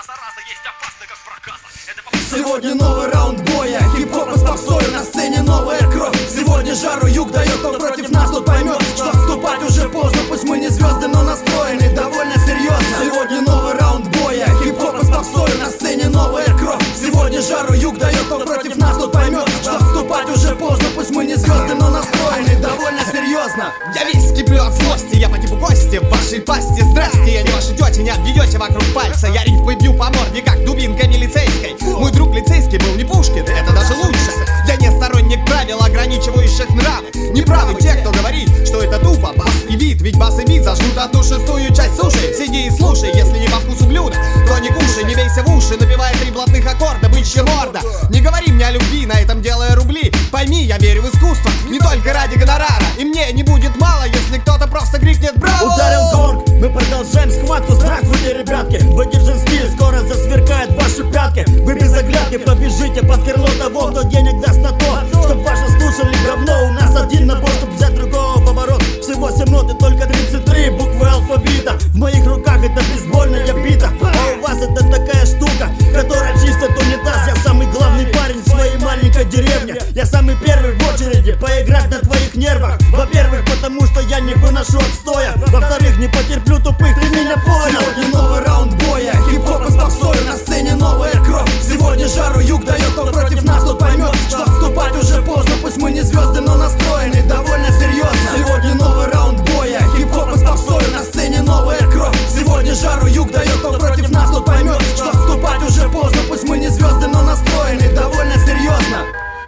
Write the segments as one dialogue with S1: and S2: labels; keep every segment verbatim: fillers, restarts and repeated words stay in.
S1: Сегодня новый раунд боя, хип-хоп с попсой, на сцене новая кровь. Сегодня жару юг дает, кто против нас, тот поймет, что отступать уже поздно. Пусть мы не звезды, но настроены довольно серьезно. Сегодня новый раунд боя, хип-хоп с попсой, на сцене новая кровь. Сегодня жару юг дает, кто против нас, тот поймет, что отступать уже поздно. Пусть мы не звезды, но настроены довольно серьезно.
S2: Я весь киплю от злости, я по типу гости в вашей пасти. Здрасте, я не ваша тетя, не обведете вокруг пальца. Я рифмы бью по морде, как дубинка милицейской. Мой друг лицейский был не Пушкин, это даже лучше. Я не сторонник правил, ограничивающих нравы. Неправы те, кто говорит, что это тупо. Бас и бит, ведь бас и бит зажгут одну шестую часть суши. Сиди и слушай, если не по вкусу блюда, то не кушай, не бейся в уши, напевая три блатных аккорда, бычья морда. Не говори мне о любви, на этом делая рубли. Пойми, я верю в искусство, не только ради гонорара. И мне не будет мало, если кто-то просто крикнет браво.
S3: Ударил гонг, мы продолжаем схватку. Здравствуйте, ребятки, выдержим стиль, скоро засверкает ваши пятки. Вы без оглядки побежите под крыло того, кто денег даст на то, чтоб ваши слушали говно. У нас один набор, чтоб взять другого в оборот. Всего семь нот и только тридцать три буквы алфавита. В моих руках это бейсбольная бита, а у вас это такая штука, которая чистит унитаз. Я самый главный парень в своей маленькой деревне. Я самый первый в очереди поиграть на твоих нервах. Во-первых, потому что я не выношу отстоя. Во-вторых, не потерплю тупых, ты меня понял.
S1: Сегодня новый раунд боя, хип-хоп с попсой, на сцене новая кровь. Сегодня жару юг дает, кто против нас, тот поймет, что отступать уже поздно. Пусть мы не звезды, но настроены довольно серьезно. Сегодня новый раунд боя, хип-хоп с попсой, на сцене новая кровь. Сегодня жару юг дает, кто против нас, тот поймет, что отступать уже поздно. Пусть мы не звезды, но настроены довольно серьезно.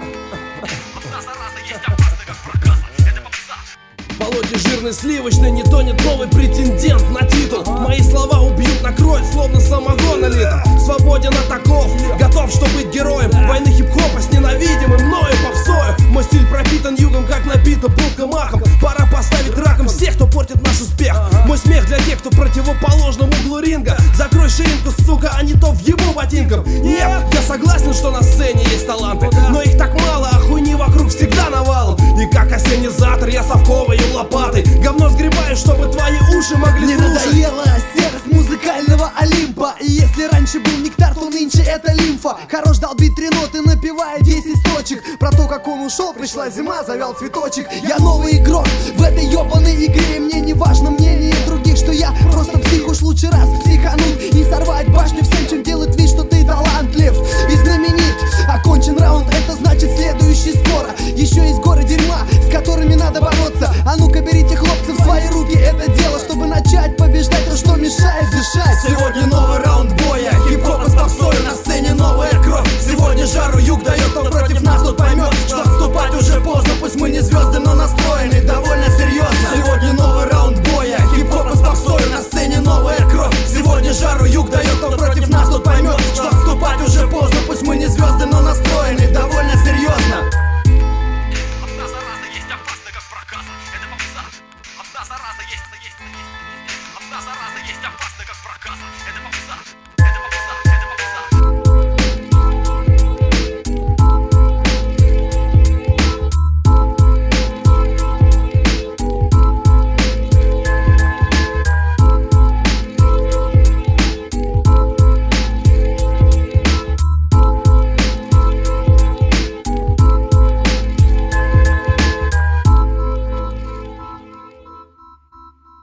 S4: В болоте жирный сливочный не тонет новый претендент на титул. Мои слова убьют, накроют, словно самогон летом. Свободен от оков, готов, чтобы быть героем войны хип-хопа с ненавидимым мною попсою. Мой стиль пропитан югом, как напита булка маком. Пора поставить раком всех, кто портит наш успех. Мой смех для тех, кто в противоположном углу ринга. Закрой ширинку, сука, а не то въебу ботинком. Нет, я согласен, что на сцене есть таланты, но их так мало, а хуйни вокруг всегда навалом. И как ассенизатор я совковой лопатой говно сгребаю, чтобы твои уши могли
S1: Мне
S4: слушать.
S1: надоела серость музыкального Олимпа. И если раньше был нектар, то нынче это лимфа. Хорош долбить три ноты, напевая десять строчек. Про то, как он ушел, пришла зима, завял цветочек. Я новый игрок в этой ебаной игре. Мне не важно мнение других, что я просто псих. Уж лучше раз психануть и сорвать башню всем, чем делать вид, что ты талантлив и знаменит. Окончен раунд, это значит следующий скоро. Еще есть горы дерьма, с которыми надо бороться. А ну-ка берите, хлопцы, в свои руки это дело, чтобы начать побеждать то, что мешает дышать. Сегодня новый раунд боя, хип-хоп с попсой, на сцене новая кровь. Сегодня жару юг дает, кто против нас, тот поймет, что отступать уже поздно. Пусть мы не звезды, но настроены довольно серьезно. Сегодня новый раунд боя, хип-хоп с попсой, на сцене новая кровь. Сегодня жару юг дает, кто против нас, тот поймет, что отступать уже поздно. Пусть мы не звезды, но настроены довольно серьезно.
S5: Одна зараза есть опасна, как проказа. Это попса. Одна зараза есть, есть, есть. Одна зараза есть опасна, как проказа. Это попса.